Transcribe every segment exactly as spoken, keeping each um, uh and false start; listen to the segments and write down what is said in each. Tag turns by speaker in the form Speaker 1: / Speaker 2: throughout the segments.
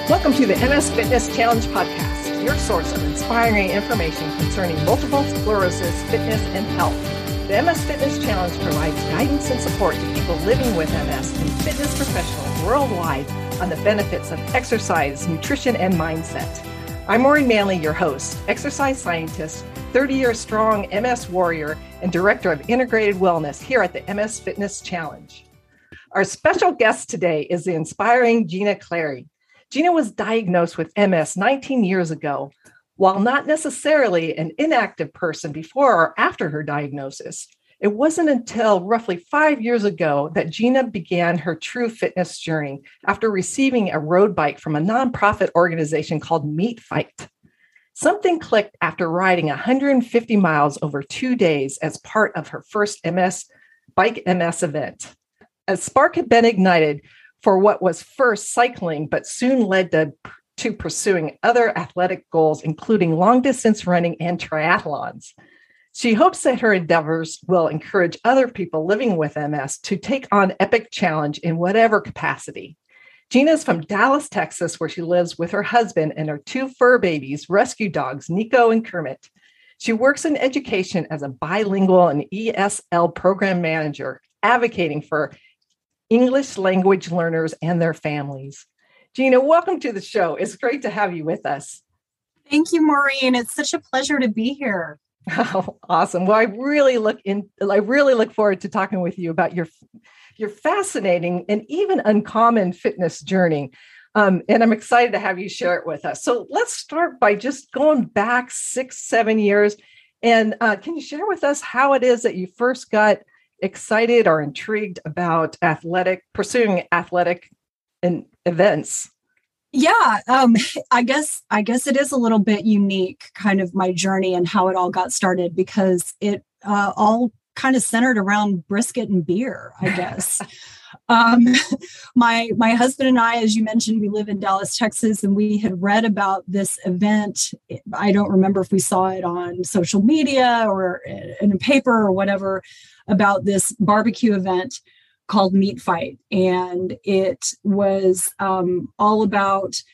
Speaker 1: Welcome to the M S Fitness Challenge podcast, your source of inspiring information concerning multiple sclerosis, fitness, and health. The M S Fitness Challenge provides guidance and support to people living with M S and fitness professionals worldwide on the benefits of exercise, nutrition, and mindset. I'm Maureen Manley, your host, exercise scientist, thirty-year strong M S warrior, and director of integrated wellness here at the M S Fitness Challenge. Our special guest today is the inspiring Gina Clary. Gina was diagnosed with M S nineteen years ago. While not necessarily an inactive person before or after her diagnosis, it wasn't until roughly five years ago that Gina began her true fitness journey after receiving a road bike from a nonprofit organization called Meet Fight. Something clicked after riding one hundred fifty miles over two days as part of her first M S Bike M S event. A spark had been ignited for what was first cycling, but soon led to, to pursuing other athletic goals, including long-distance running and triathlons. She hopes that her endeavors will encourage other people living with M S to take on epic challenge in whatever capacity. Gina is from Dallas, Texas, where she lives with her husband and her two fur babies, rescue dogs, Nico and Kermit. She works in education as a bilingual and E S L program manager, advocating for English language learners and their families. Gina, welcome to the show. It's great to have you with us.
Speaker 2: Thank you, Maureen. It's such a pleasure to be here.
Speaker 1: Oh, awesome. Well, I really look in, I really look forward to talking with you about your, your fascinating and even uncommon fitness journey. Um, and I'm excited to have you share it with us. So let's start by just going back six, seven years. And uh, can you share with us how it is that you first got excited or intrigued about athletic, pursuing athletic and events?
Speaker 2: Yeah, um, I guess I guess it is a little bit unique, kind of my journey and how it all got started, because it uh, all kind of centered around brisket and beer, I guess. um, my my husband and I, as you mentioned, we live in Dallas, Texas, and we had read about this event. I don't remember if we saw it on social media or in a paper or whatever, about this barbecue event called Meet Fight. And it was um, all about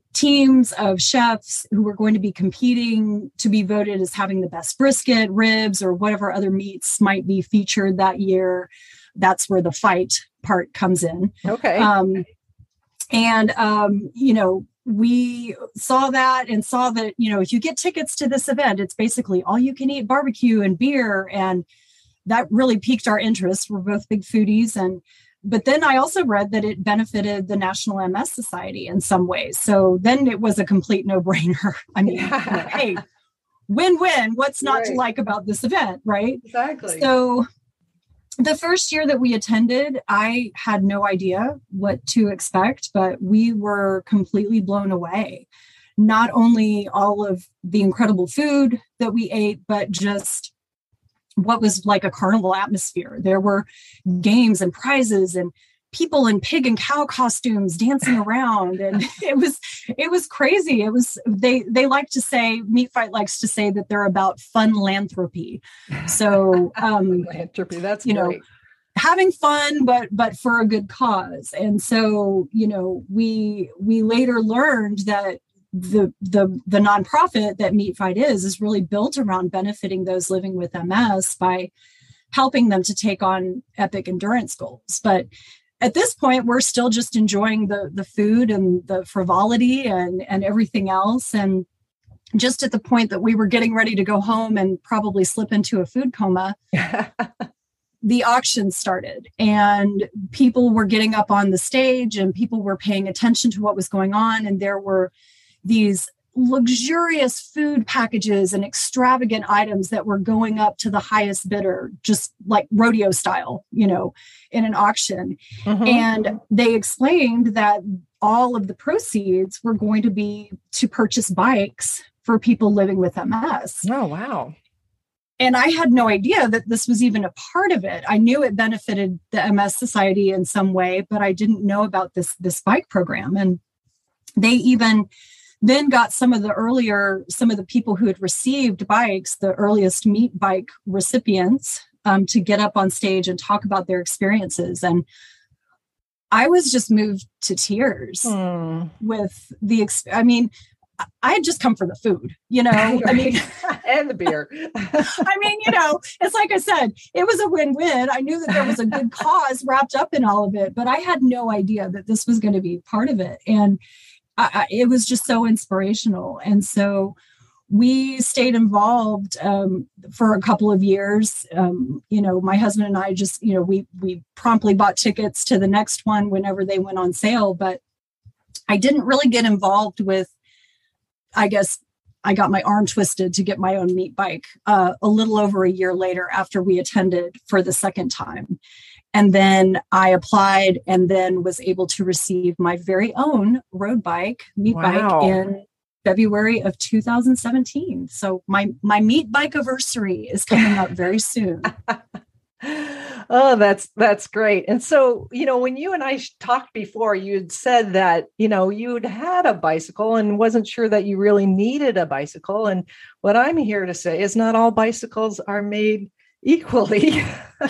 Speaker 2: teams of chefs who were going to be competing to be voted as having the best brisket, ribs, or whatever other meats might be featured that year. That's where the fight part comes in.
Speaker 1: Okay.
Speaker 2: Um, and, um, you know, we saw that and saw that, you know, if you get tickets to this event, it's basically all you can eat barbecue and beer. And that really piqued our interest. We're both big foodies. And but then I also read that it benefited the National M S Society in some ways. So then it was a complete no-brainer. I mean,
Speaker 1: Yeah.
Speaker 2: you know, hey, win-win. What's not
Speaker 1: Right.
Speaker 2: to like about this event, right?
Speaker 1: Exactly.
Speaker 2: So the first year that we attended, I had no idea what to expect, but we were completely blown away. Not only all of the incredible food that we ate, but just what was like a carnival atmosphere. There were games and prizes and people in pig and cow costumes dancing around. And it was, it was crazy. It was, they, they like to say, Meet Fight likes to say that they're about fun-lanthropy. So, um,
Speaker 1: Philanthropy, that's
Speaker 2: you
Speaker 1: great.
Speaker 2: know, having fun, but, but for a good cause. And so, you know, we, we later learned that the the the nonprofit that Meet Fight is is really built around benefiting those living with M S by helping them to take on epic endurance goals. But at this point, we're still just enjoying the the food and the frivolity and and everything else. And just at the point that we were getting ready to go home and probably slip into a food coma, the auction started and people were getting up on the stage and people were paying attention to what was going on. And there were these luxurious food packages and extravagant items that were going up to the highest bidder, just like rodeo style, you know, in an auction. Mm-hmm. And they explained that all of the proceeds were going to be to purchase bikes for people living with M S.
Speaker 1: Oh, wow.
Speaker 2: And I had no idea that this was even a part of it. I knew it benefited the M S Society in some way, but I didn't know about this, this bike program. And they even then got some of the earlier, some of the people who had received bikes, the earliest Meet Bike recipients, um, to get up on stage and talk about their experiences. And I was just moved to tears
Speaker 1: Hmm.
Speaker 2: with the, ex- I mean, I had just come for the food, you know,
Speaker 1: Right.
Speaker 2: I mean,
Speaker 1: and the beer.
Speaker 2: I mean, you know, it's like I said, it was a win-win. I knew that there was a good cause wrapped up in all of it, but I had no idea that this was going to be part of it. And I, I, it was just so inspirational. And so we stayed involved um, for a couple of years. Um, you know, my husband and I just, you know, we we promptly bought tickets to the next one whenever they went on sale. But I didn't really get involved with, I guess, I got my arm twisted to get my own meat bike uh, a little over a year later after we attended for the second time. And then I applied and then was able to receive my very own road bike, meat
Speaker 1: Wow.
Speaker 2: bike in February of two thousand seventeen. So my my meat bike anniversary is coming up very soon.
Speaker 1: Oh, that's that's great. And so, you know, when you and I talked before, you'd said that, you know, you'd had a bicycle and wasn't sure that you really needed a bicycle. And what I'm here to say is not all bicycles are made equally.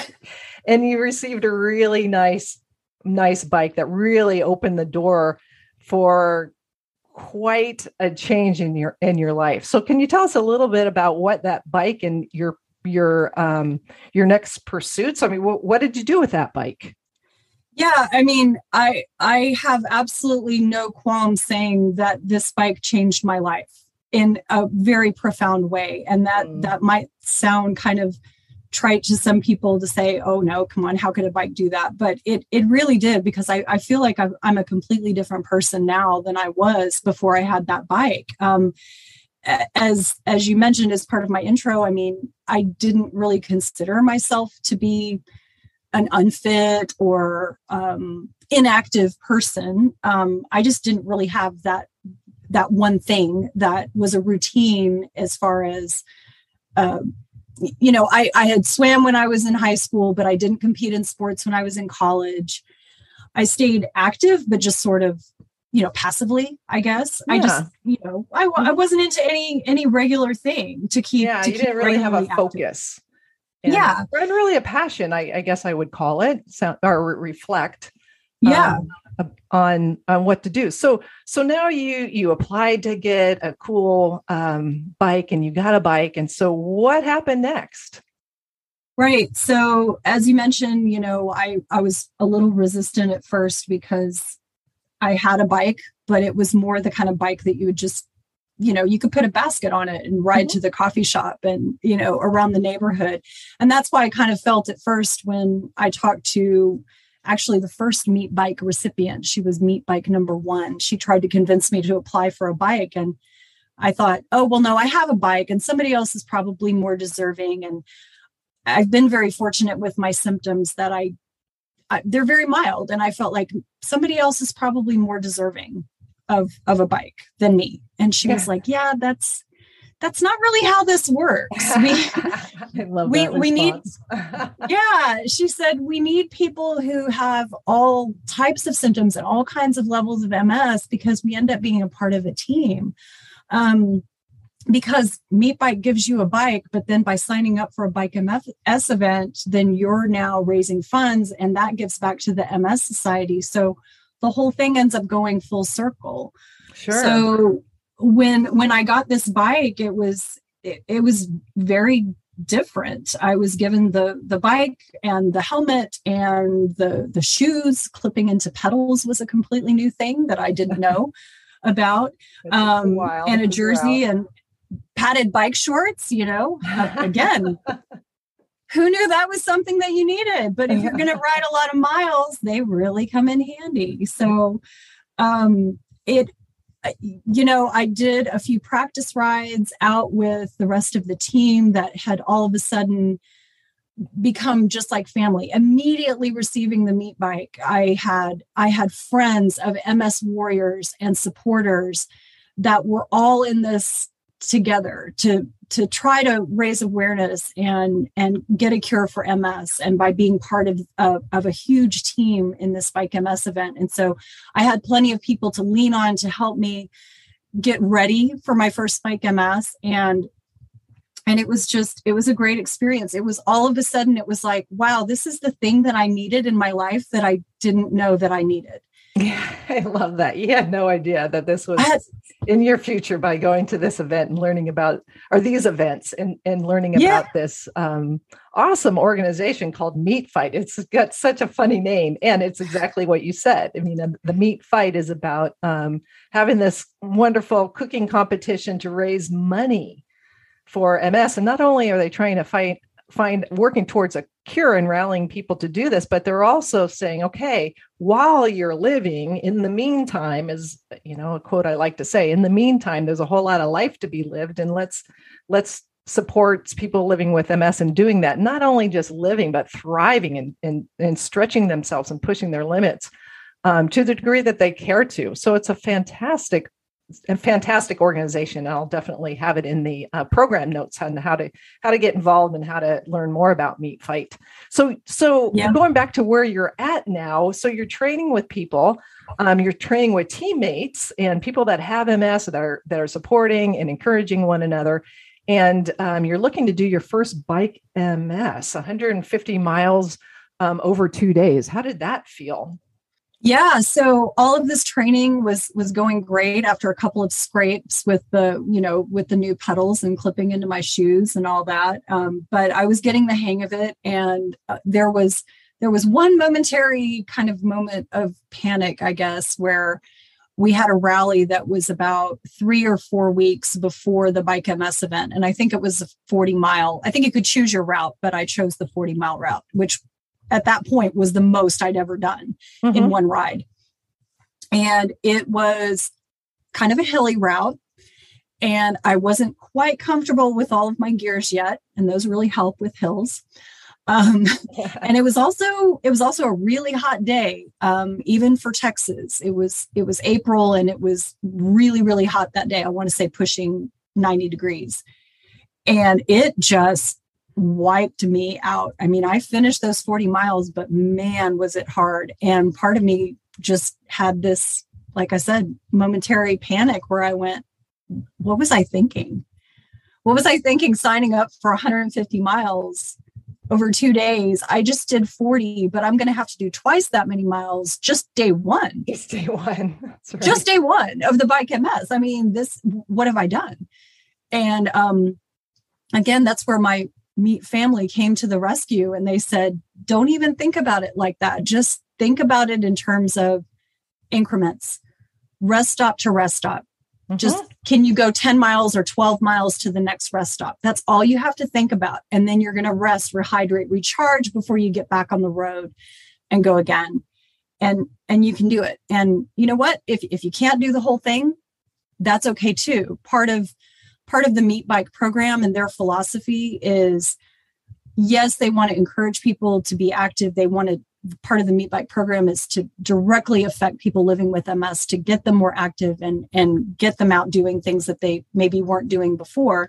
Speaker 1: And you received a really nice, nice bike that really opened the door for quite a change in your in your life. So can you tell us a little bit about what that bike and your your um your next pursuits? I mean, what, what did you do with that bike?
Speaker 2: Yeah, I mean, I I have absolutely no qualms saying that this bike changed my life in a very profound way. And that
Speaker 1: Mm.
Speaker 2: that might sound kind of trite to some people to say, oh no, come on, how could a bike do that? But it it really did, because I, I feel like I've, I'm a completely different person now than I was before I had that bike. Um, as as you mentioned as part of my intro, I mean, I didn't really consider myself to be an unfit or um, inactive person. Um, I just didn't really have that that one thing that was a routine as far as uh, you know, I, I had swam when I was in high school, but I didn't compete in sports when I was in college. I stayed active, but just sort of, you know, passively, I guess. Yeah. I just, you know, I, I wasn't into any any regular thing to keep.
Speaker 1: Yeah,
Speaker 2: to
Speaker 1: you
Speaker 2: keep
Speaker 1: didn't really have a
Speaker 2: active.
Speaker 1: focus. And,
Speaker 2: yeah.
Speaker 1: And really a passion, I, I guess I would call it, so, or re- reflect.
Speaker 2: Yeah.
Speaker 1: Um, on on what to do. So so now you you applied to get a cool um, bike, and you got a bike. And so what happened next?
Speaker 2: Right. So as you mentioned, you know, I I was a little resistant at first because I had a bike, but it was more the kind of bike that you would just, you know, you could put a basket on it and ride mm-hmm. to the coffee shop and, you know, around the neighborhood. And that's why I kind of felt at first when I talked to actually the first meat bike recipient. She was meat bike number one. She tried to convince me to apply for a bike. And I thought, oh, well, no, I have a bike and somebody else is probably more deserving. And I've been very fortunate with my symptoms that I, I they're very mild. And I felt like somebody else is probably more deserving of, of a bike than me. And she yeah. was like, yeah, that's, that's not really how this works. We,
Speaker 1: I love
Speaker 2: we,
Speaker 1: that
Speaker 2: we need,
Speaker 1: response.
Speaker 2: yeah, she said, we need people who have all types of symptoms and all kinds of levels of M S because we end up being a part of a team. Um, because Meat Bike gives you a bike, but then by signing up for a Bike M S event, then you're now raising funds and that gives back to the M S Society. So the whole thing ends up going full circle.
Speaker 1: Sure.
Speaker 2: So when when I got this bike, it was it, it was very different. I was given the the bike and the helmet and the the shoes. Clipping into pedals was a completely new thing that I didn't know about. Um, a and a jersey and padded bike shorts. You know, uh, again. Who knew that was something that you needed? But if you're going to ride a lot of miles, they really come in handy. So um, it. You know, I did a few practice rides out with the rest of the team that had all of a sudden become just like family. Immediately receiving the meat bike, I had I had friends of M S warriors and supporters that were all in this together to to try to raise awareness and and get a cure for M S, and by being part of uh, of a huge team in this Bike M S event. And so I had plenty of people to lean on to help me get ready for my first Bike M S. And And it was just, it was a great experience. It was all of a sudden, it was like, wow, this is the thing that I needed in my life that I didn't know that I needed.
Speaker 1: Yeah, I love that. You had no idea that this was had, in your future by going to this event and learning about, or these events and, and learning
Speaker 2: yeah.
Speaker 1: about this um, awesome organization called Meat Fight. It's got such a funny name, and it's exactly what you said. I mean, the, the Meat Fight is about um, having this wonderful cooking competition to raise money for M S. And not only are they trying to fight, find working towards a cure and rallying people to do this, but they're also saying, okay, while you're living, in the meantime, is, you know, a quote I like to say, in the meantime, there's a whole lot of life to be lived, and let's let's support people living with M S and doing that, not only just living, but thriving and and, and stretching themselves and pushing their limits um, to the degree that they care to. So it's a fantastic a fantastic organization. I'll definitely have it in the uh, program notes on how to how to get involved and how to learn more about Meat Fight. So, so yeah. going back to where you're at now, so you're training with people, um, you're training with teammates and people that have M S that are that are supporting and encouraging one another, and um, you're looking to do your first bike M S, one hundred fifty miles um, over two days. How did that feel?
Speaker 2: Yeah. So all of this training was, was going great after a couple of scrapes with the, you know, with the new pedals and clipping into my shoes and all that. Um, but I was getting the hang of it. And uh, there was, there was one momentary kind of moment of panic, I guess, where we had a rally that was about three or four weeks before the Bike M S event. And I think it was a forty mile, I think you could choose your route, but I chose the forty mile route, which at that point was the most I'd ever done mm-hmm. in one ride. And it was kind of a hilly route. And I wasn't quite comfortable with all of my gears yet. And those really help with hills. Um, yeah. And it was also, it was also a really hot day, um, even for Texas. It was, it was April and it was really, really hot that day. I want to say pushing ninety degrees. And it just wiped me out. I mean, I finished those forty miles, but man, was it hard. And part of me just had this, like I said, momentary panic where I went, what was I thinking? What was I thinking signing up for one hundred fifty miles over two days? I just did forty, but I'm going to have to do twice that many miles just day one.
Speaker 1: Just day one. That's right.
Speaker 2: Just day one of the Bike M S. I mean, this, what have I done? And um, again, that's where my Meat family came to the rescue, and they said, don't even think about it like that. Just think about it in terms of increments, rest stop to rest stop. Mm-hmm. Just, can you go ten miles or twelve miles to the next rest stop? That's all you have to think about. And then you're going to rest, rehydrate, recharge before you get back on the road and go again. And, and you can do it. And you know what? If, if you can't do the whole thing, that's okay too. Part of Part of the Meat Bike program and their philosophy is, yes, they want to encourage people to be active. They want to, part of the Meat Bike program is to directly affect people living with M S, to get them more active and, and get them out doing things that they maybe weren't doing before.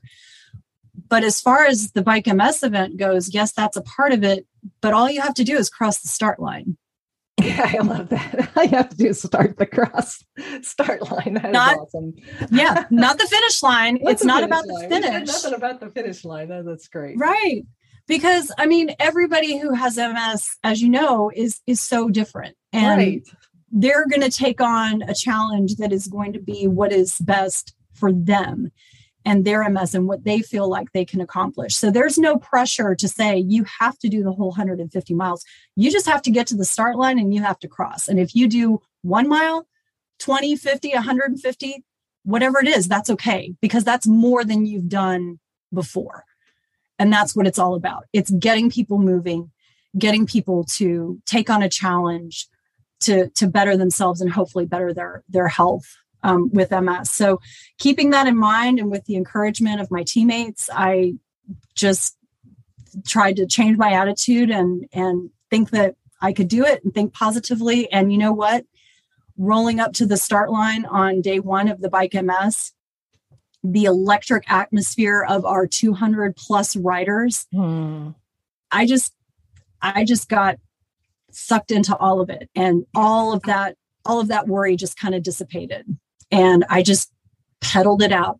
Speaker 2: But as far as the Bike M S event goes, yes, that's a part of it. But all you have to do is cross the start line.
Speaker 1: Yeah, I love that. All you have to do is start the cross start line. That
Speaker 2: not,
Speaker 1: is awesome.
Speaker 2: Yeah, not the finish line.
Speaker 1: Not
Speaker 2: it's
Speaker 1: the
Speaker 2: not
Speaker 1: finish
Speaker 2: about
Speaker 1: line.
Speaker 2: the finish.
Speaker 1: Nothing about the finish line. Oh, that's great.
Speaker 2: Right. Because I mean, everybody who has M S, as you know, is is so different. And
Speaker 1: right.
Speaker 2: they're going to take on a challenge that is going to be what is best for them and their M S and what they feel like they can accomplish. So there's no pressure to say you have to do the whole one hundred fifty miles. You just have to get to the start line and you have to cross. And if you do one mile, twenty, fifty, one hundred fifty, whatever it is, that's okay, because that's more than you've done before. And that's what it's all about. It's getting people moving, getting people to take on a challenge, to, to better themselves and hopefully better their, their health. Um, with M S. So keeping that in mind and with the encouragement of my teammates, I just tried to change my attitude and, and think that I could do it and think positively. And you know what? Rolling up to the start line on day one of the Bike M S, the electric atmosphere of our two hundred plus riders, hmm. I just, I just got sucked into all of it. And all of that, all of that worry just kind of dissipated. And I just pedaled it out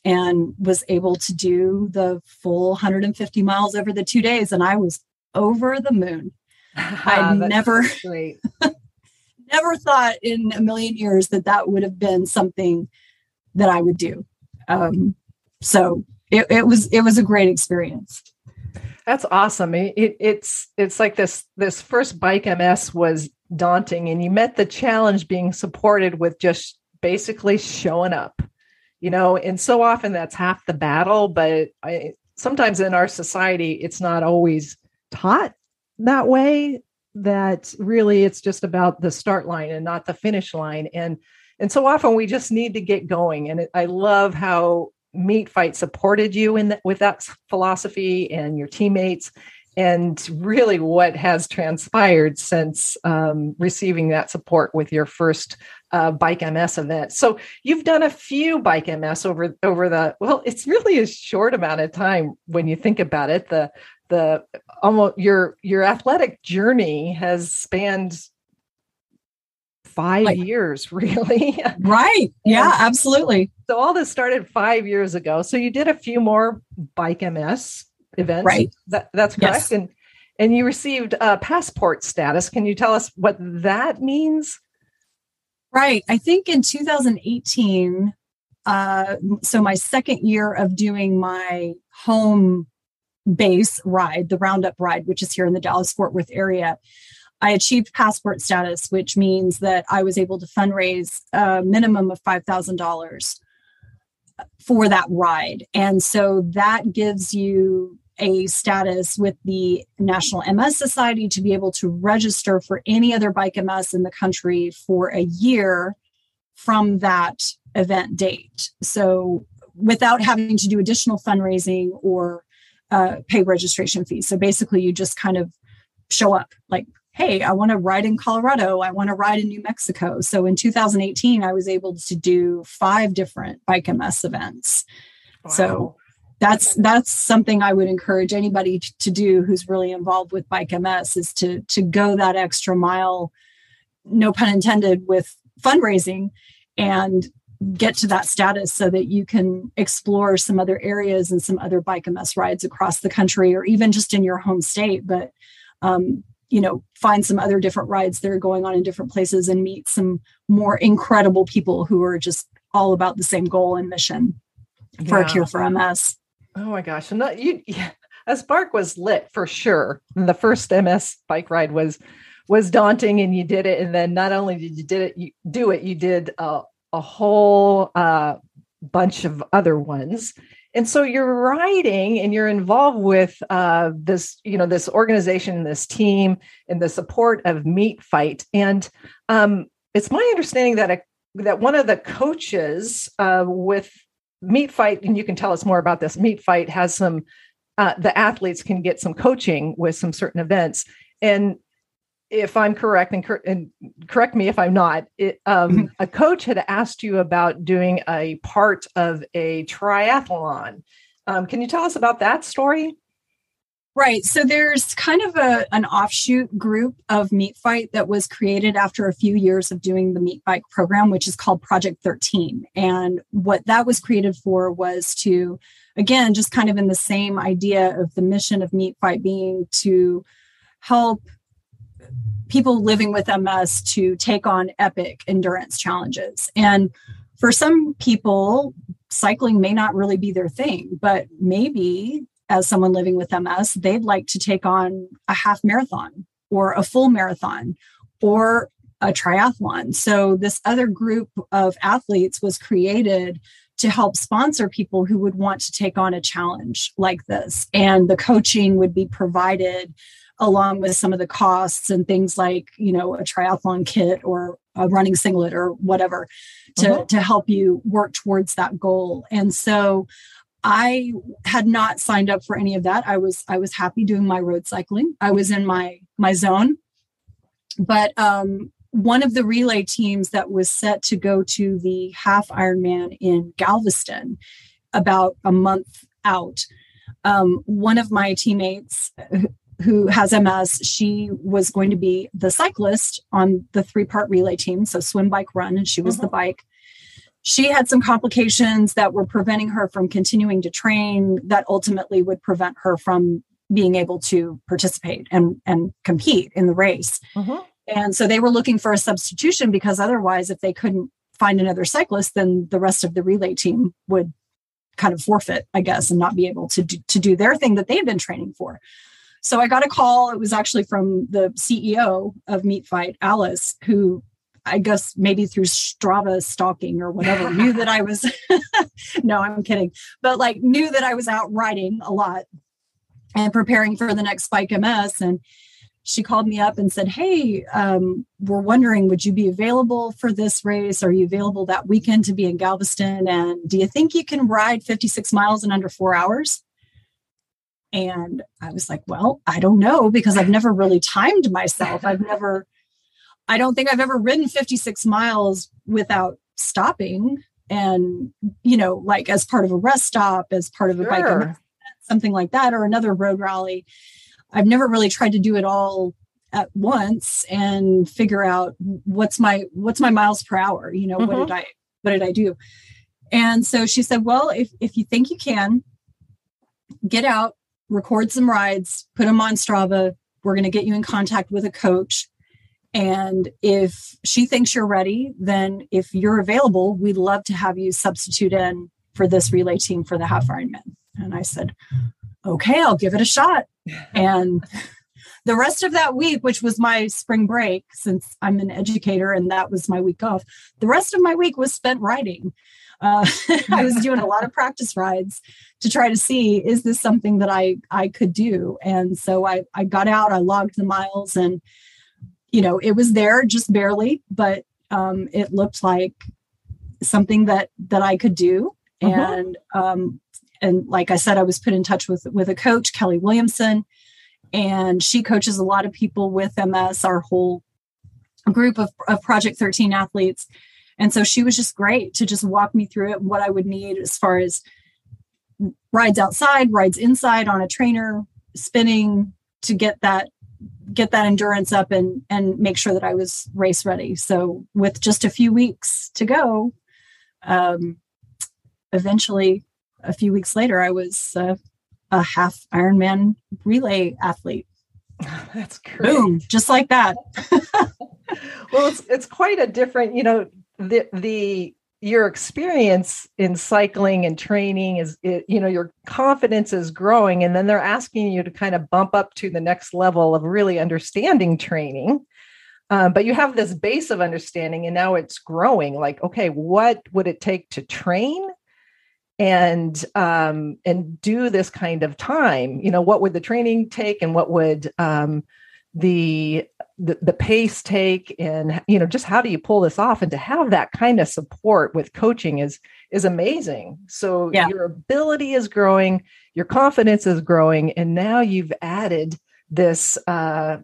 Speaker 2: and was able to do the full one hundred fifty miles over the two days. And I was over the moon. I never,
Speaker 1: so great.
Speaker 2: never thought in a million years that that would have been something that I would do. Um, so it, it was, it was a great experience.
Speaker 1: That's awesome. It, it, it's, it's like this, this first Bike M S was daunting, and you met the challenge being supported with just basically showing up, you know, and so often that's half the battle, but I, sometimes in our society, it's not always taught that way, that really it's just about the start line and not the finish line. And, and so often we just need to get going. And it, I love how Meet Fight supported you in that, with that philosophy, and your teammates, and really what has transpired since um, receiving that support with your first uh, Bike M S event. So you've done a few Bike M S over over the, well, it's really a short amount of time when you think about it. The the almost your your athletic journey has spanned five like, years, really.
Speaker 2: Right. Yeah, absolutely.
Speaker 1: So all this started five years ago. So you did a few more Bike M S events.
Speaker 2: Right.
Speaker 1: That, that's correct.
Speaker 2: Yes.
Speaker 1: And and you received uh, passport status. Can you tell us what that means?
Speaker 2: Right. I think in two thousand eighteen, uh, so my second year of doing my home base ride, the Roundup ride, which is here in the Dallas-Fort Worth area, I achieved passport status, which means that I was able to fundraise a minimum of five thousand dollars for that ride. And so that gives you a status with the National M S Society to be able to register for any other Bike M S in the country for a year from that event date. So without having to do additional fundraising or uh, pay registration fees. So basically you just kind of show up like, hey, I want to ride in Colorado. I want to ride in New Mexico. So in two thousand eighteen, I was able to do five different Bike M S events. Wow. So that's that's something I would encourage anybody to do who's really involved with Bike M S, is to, to go that extra mile, no pun intended, with fundraising, and get to that status so that you can explore some other areas and some other Bike M S rides across the country, or even just in your home state. But um, you know, find some other different rides that are going on in different places and meet some more incredible people who are just all about the same goal and mission for yeah. a cure for M S.
Speaker 1: Oh my gosh. And that, you, yeah, a spark was lit for sure. And the first M S bike ride was, was daunting, and you did it. And then not only did you did it, you do it, you did a, a whole uh, bunch of other ones. And so you're riding and you're involved with uh, this, you know, this organization, this team, and the support of Meet Fight. And um, it's my understanding that a, that one of the coaches uh, with Meet Fight, and you can tell us more about this, Meet Fight has some, uh, the athletes can get some coaching with some certain events. And if I'm correct, and, cor- and correct me if I'm not, it, um, mm-hmm. a coach had asked you about doing a part of a triathlon. Um, can you tell us about that story?
Speaker 2: Right. So there's kind of a an offshoot group of Meet Fight that was created after a few years of doing the Meet Bike program, which is called Project thirteen. And what that was created for was to, again, just kind of in the same idea of the mission of Meet Fight being to help people living with M S to take on epic endurance challenges. And for some people, cycling may not really be their thing, but maybe as someone living with M S, they'd like to take on a half marathon or a full marathon or a triathlon. So this other group of athletes was created to help sponsor people who would want to take on a challenge like this. And the coaching would be provided along with some of the costs and things like, you know, a triathlon kit or a running singlet or whatever to, uh-huh. to help you work towards that goal. And so I had not signed up for any of that. I was, I was happy doing my road cycling. I was in my, my zone, but um, one of the relay teams that was set to go to the half Ironman in Galveston about a month out, um, one of my teammates who has M S, she was going to be the cyclist on the three-part relay team, so swim, bike, run, and she was uh-huh. the bike. she had some complications that were preventing her from continuing to train that ultimately would prevent her from being able to participate and, and compete in the race. Mm-hmm. And so they were looking for a substitution because otherwise, if they couldn't find another cyclist, then the rest of the relay team would kind of forfeit, I guess, and not be able to do, to do their thing that they had been training for. So I got a call. It was actually from the C E O of Meet Fight, Alice, who I guess maybe through Strava stalking or whatever, knew that I was, no, I'm kidding, but like knew that I was out riding a lot and preparing for the next Spike M S. And she called me up and said, hey, um, we're wondering, would you be available for this race? Are you available that weekend to be in Galveston? And do you think you can ride fifty-six miles in under four hours? And I was like, well, I don't know, because I've never really timed myself. I've never, I don't think I've ever ridden fifty-six miles without stopping. And, you know, like as part of a rest stop, as part of a sure. bike event, something like that, or another road rally. I've never really tried to do it all at once and figure out what's my, what's my miles per hour, you know, mm-hmm. what did I, what did I do? And so she said, well, if, if you think you can, get out, record some rides, put them on Strava. We're going to get you in contact with a coach. And if she thinks you're ready, then if you're available, we'd love to have you substitute in for this relay team for the half Ironman. And I said, okay, I'll give it a shot. And the rest of that week, which was my spring break, since I'm an educator and that was my week off, the rest of my week was spent riding. Uh, I was doing a lot of practice rides to try to see, is this something that I, I could do? And so I, I got out, I logged the miles, and, you know, it was there just barely, but um, it looked like something that, that I could do. Mm-hmm. And, um, and like I said, I was put in touch with, with a coach, Kelly Williamson, and she coaches a lot of people with M S, our whole group of, of Project thirteen athletes. And so she was just great to just walk me through it, what I would need as far as rides outside, rides inside on a trainer, spinning to get that, get that endurance up and, and make sure that I was race ready. So with just a few weeks to go, um, eventually a few weeks later, I was uh, a half Ironman relay athlete.
Speaker 1: That's great.
Speaker 2: Boom, just like that.
Speaker 1: Well, it's, it's quite a different, you know, the, the, your experience in cycling and training is, it, you know, your confidence is growing, and then they're asking you to kind of bump up to the next level of really understanding training. Um, but you have this base of understanding, and now it's growing. Like, okay, what would it take to train and um, and do this kind of time? You know, what would the training take, and what would um, the, the the pace take, and you know, just how do you pull this off? And to have that kind of support with coaching is is amazing. So yeah. Your ability is growing, your confidence is growing, and now you've added this uh,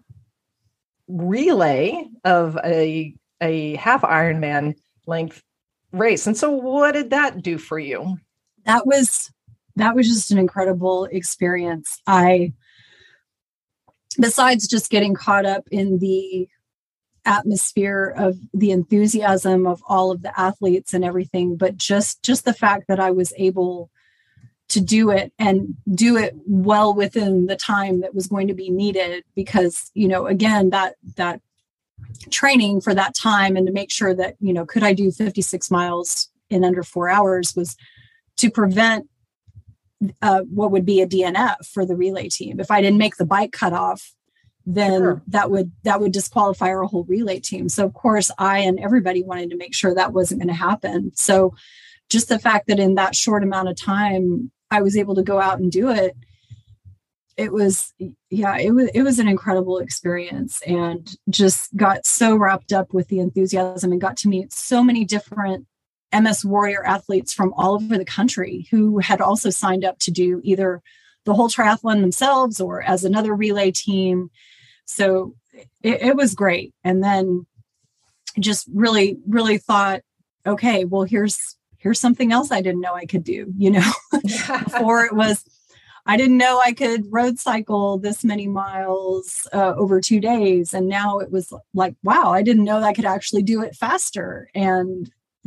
Speaker 1: relay of a a half Ironman length race. And so, what did that do for you?
Speaker 2: That was, that was just an incredible experience. I, besides just getting caught up in the atmosphere of the enthusiasm of all of the athletes and everything, but just, just the fact that I was able to do it and do it well within the time that was going to be needed, because, you know, again, that, that training for that time and to make sure that, you know, could I do fifty-six miles in under four hours was to prevent uh, what would be a D N F for the relay team. If I didn't make the bike cutoff, then sure. that would that would disqualify our whole relay team. So of course, I and everybody wanted to make sure that wasn't going to happen. So just the fact that in that short amount of time, I was able to go out and do it, it was, yeah, it was, it was an incredible experience, and just got so wrapped up with the enthusiasm and got to meet so many different M S Warrior athletes from all over the country who had also signed up to do either the whole triathlon themselves or as another relay team. So it, it was great. And then just really, really thought, okay, well, here's, here's something else I didn't know I could do, you know, before it was, I didn't know I could road cycle this many miles uh, over two days. And now it was like, wow, I didn't know I could actually do it faster. And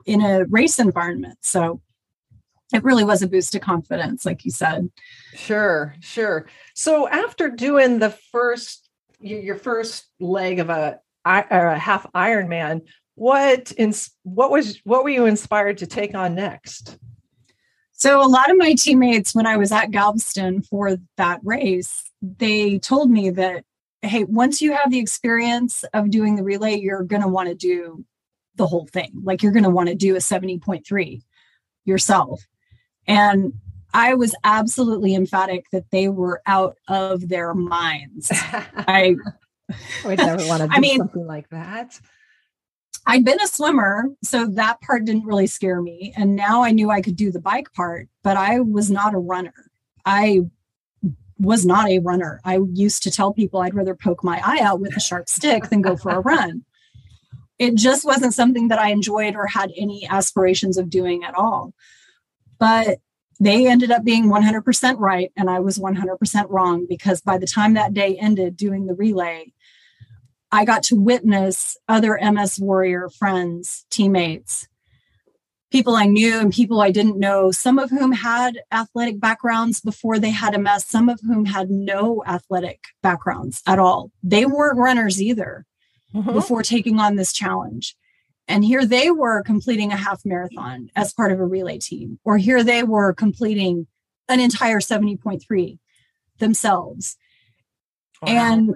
Speaker 2: in a race environment. So it really was a boost to confidence, like you said.
Speaker 1: Sure, sure. So after doing the first, your first leg of a, a half Ironman, what in, what was what were you inspired to take on next?
Speaker 2: So a lot of my teammates, when I was at Galveston for that race, they told me that, hey, once you have the experience of doing the relay, you're going to want to do the whole thing. Like you're going to want to do a seventy point three yourself. And I was absolutely emphatic that they were out of their minds. I
Speaker 1: would never want to do
Speaker 2: I mean,
Speaker 1: something like that.
Speaker 2: I'd been a swimmer, so that part didn't really scare me. And now I knew I could do the bike part, but I was not a runner. I was not a runner. I used to tell people I'd rather poke my eye out with a sharp stick than go for a run. It just wasn't something that I enjoyed or had any aspirations of doing at all. But they ended up being one hundred percent right, and I was one hundred percent wrong, because by the time that day ended doing the relay, I got to witness other M S Warrior friends, teammates, people I knew and people I didn't know, some of whom had athletic backgrounds before they had M S, some of whom had no athletic backgrounds at all. They weren't runners either mm-hmm. before taking on this challenge. And here they were completing a half marathon as part of a relay team, or here they were completing an entire seventy point three themselves. Wow. And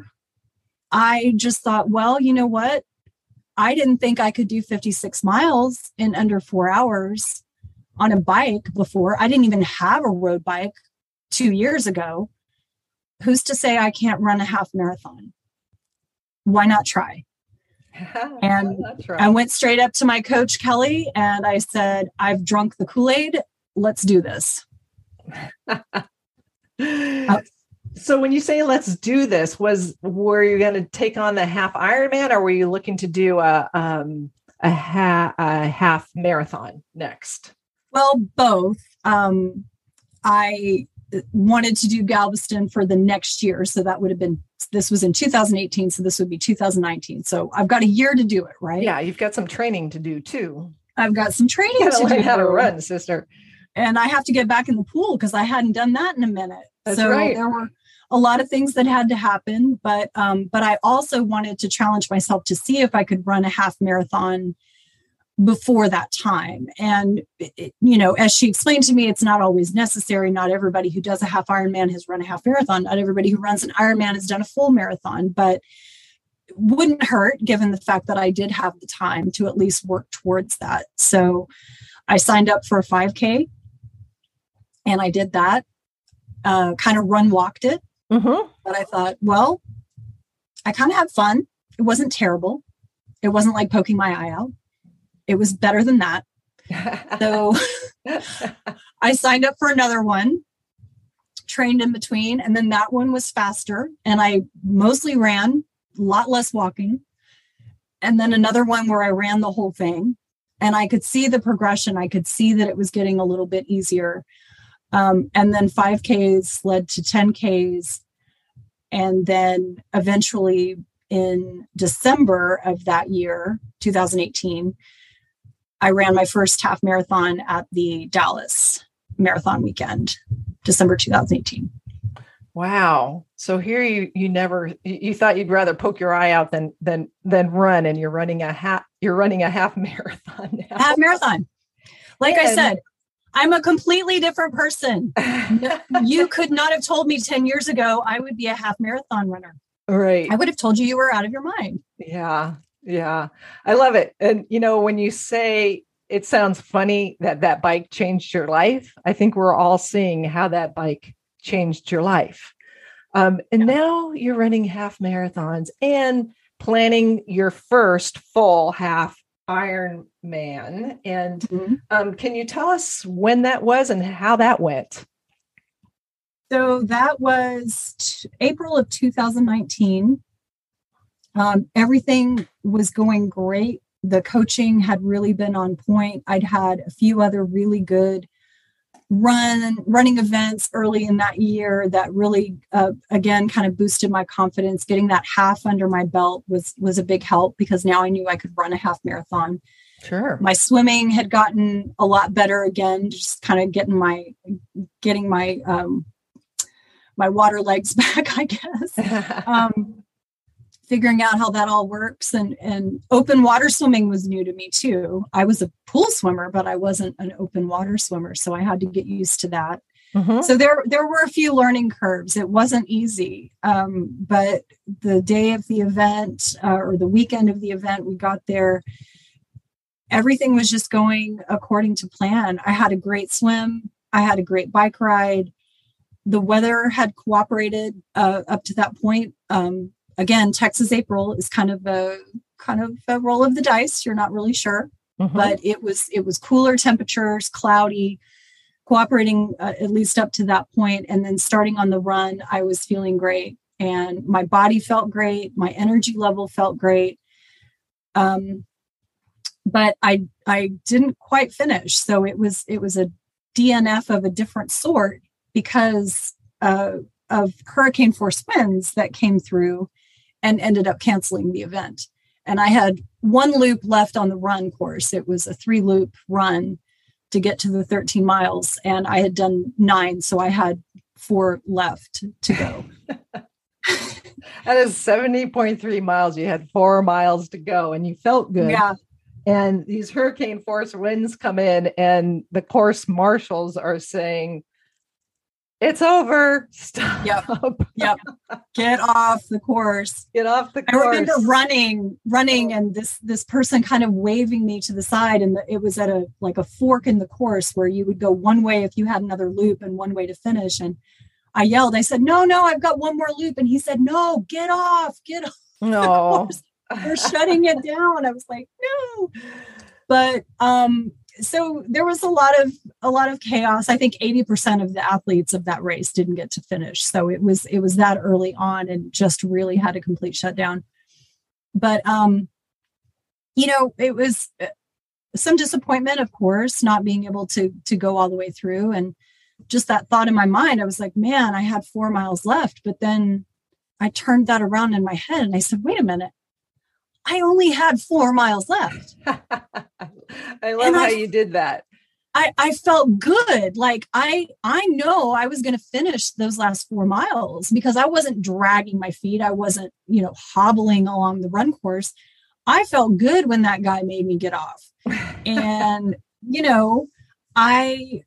Speaker 2: I just thought, well, you know what? I didn't think I could do fifty-six miles in under four hours on a bike before. I didn't even have a road bike two years ago. Who's to say I can't run a half marathon? Why not try? And right. I went straight up to my coach, Kelly, and I said, I've drunk the Kool-Aid. Let's do this.
Speaker 1: uh, so when you say let's do this, was were you going to take on the half Ironman, or were you looking to do a um, a, ha- a half marathon next?
Speaker 2: Well, both. Um, I wanted to do Galveston for the next year. So that would have been, this was in two thousand eighteen. So this would be two thousand nineteen. So I've got a year to do it, right?
Speaker 1: Yeah. You've got some training to do too.
Speaker 2: I've got some training
Speaker 1: you
Speaker 2: to
Speaker 1: learn
Speaker 2: do.
Speaker 1: How to run, sister.
Speaker 2: And I have to get back in the pool because I hadn't done that in a minute.
Speaker 1: That's
Speaker 2: so
Speaker 1: right.
Speaker 2: There were a lot of things that had to happen, but, um, but I also wanted to challenge myself to see if I could run a half marathon before that time. And, it, you know, as she explained to me, it's not always necessary. Not everybody who does a half Ironman has run a half marathon. Not everybody who runs an Ironman has done a full marathon, but it wouldn't hurt given the fact that I did have the time to at least work towards that. So I signed up for a five K and I did that, uh, kind of run walked it.
Speaker 1: Mm-hmm.
Speaker 2: But I thought, well, I kind of had fun. It wasn't terrible. It wasn't like poking my eye out. It was better than that. So I signed up for another one, trained in between, and then that one was faster. And I mostly ran, a lot less walking. And then another one where I ran the whole thing. And I could see the progression. I could see that it was getting a little bit easier. Um, and then five Ks led to ten Ks. And then eventually in December of that year, two thousand eighteen, I ran my first half marathon at the Dallas Marathon weekend, December two thousand eighteen.
Speaker 1: Wow. So here you you never you thought you'd rather poke your eye out than than than run, and you're running a half you're running a half marathon now.
Speaker 2: Half marathon. Like and, I said, I'm a completely different person. You could not have told me ten years ago I would be a half marathon runner.
Speaker 1: Right.
Speaker 2: I would have told you you were out of your mind.
Speaker 1: Yeah. Yeah. I love it. And, you know, when you say it sounds funny that that bike changed your life, I think we're all seeing how that bike changed your life. Um, and yeah. Now you're running half marathons and planning your first full half Ironman. And mm-hmm. um, can you tell us when that was and how that went?
Speaker 2: So that was t- April of two thousand nineteen. Um, everything was going great. The coaching had really been on point. I'd had a few other really good run running events early in that year that really, uh, again, kind of boosted my confidence. Getting that half under my belt was was a big help because now I knew I could run a half marathon.
Speaker 1: Sure.
Speaker 2: My swimming had gotten a lot better again, just kind of getting my getting my um, my water legs back, I guess. um, figuring out how that all works, and and open water swimming was new to me too. I was a pool swimmer, but I wasn't an open water swimmer, so I had to get used to that. Mm-hmm. So there there were a few learning curves. It wasn't easy, um, but the day of the event uh, or the weekend of the event, we got there. Everything was just going according to plan. I had a great swim. I had a great bike ride. The weather had cooperated uh, up to that point. Um, again, Texas April is kind of a kind of a roll of the dice. You're not really sure, mm-hmm. but it was it was cooler temperatures, cloudy, cooperating uh, at least up to that point. And then starting on the run, I was feeling great, and my body felt great. My energy level felt great. Um, But I I didn't quite finish, so it was it was a D N F of a different sort because uh, of hurricane force winds that came through and ended up canceling the event. And I had one loop left on the run course. It was a three loop run to get to the thirteen miles, and I had done nine, so I had four left to go.
Speaker 1: That is seventy point three miles. You had four miles to go, and you felt good.
Speaker 2: Yeah.
Speaker 1: And these hurricane force winds come in, and the course marshals are saying, "It's over. Stop.
Speaker 2: Yep. Yep. Get off the course.
Speaker 1: Get off the course."
Speaker 2: I remember running, running, and this this person kind of waving me to the side, and the, it was at a like a fork in the course where you would go one way if you had another loop and one way to finish. And I yelled. I said, "No, no, I've got one more loop." And he said, "No, get off. Get off."
Speaker 1: No.
Speaker 2: They're shutting it down. I was like, no. But um, so there was a lot of a lot of chaos. I think eighty percent of the athletes of that race didn't get to finish. So it was it was that early on and just really had a complete shutdown. But um, you know, it was some disappointment, of course, not being able to to go all the way through. And just that thought in my mind, I was like, man, I had four miles left. But then I turned that around in my head and I said, wait a minute. I only had four miles left.
Speaker 1: I love and how I, you did that.
Speaker 2: I, I felt good. Like I, I know I was going to finish those last four miles because I wasn't dragging my feet. I wasn't, you know, hobbling along the run course. I felt good when that guy made me get off. And, you know, I,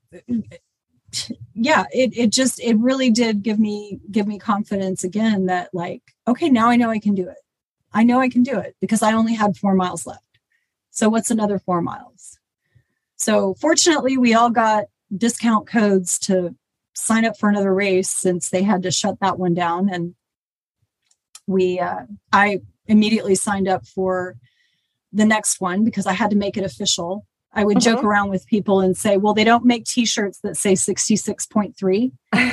Speaker 2: yeah, it, it just, it really did give me, give me confidence again that like, okay, now I know I can do it. I know I can do it because I only had four miles left. So what's another four miles? So fortunately, we all got discount codes to sign up for another race since they had to shut that one down. And we, uh, I immediately signed up for the next one because I had to make it official. I would mm-hmm. joke around with people and say, well, they don't make t-shirts that say sixty-six point three.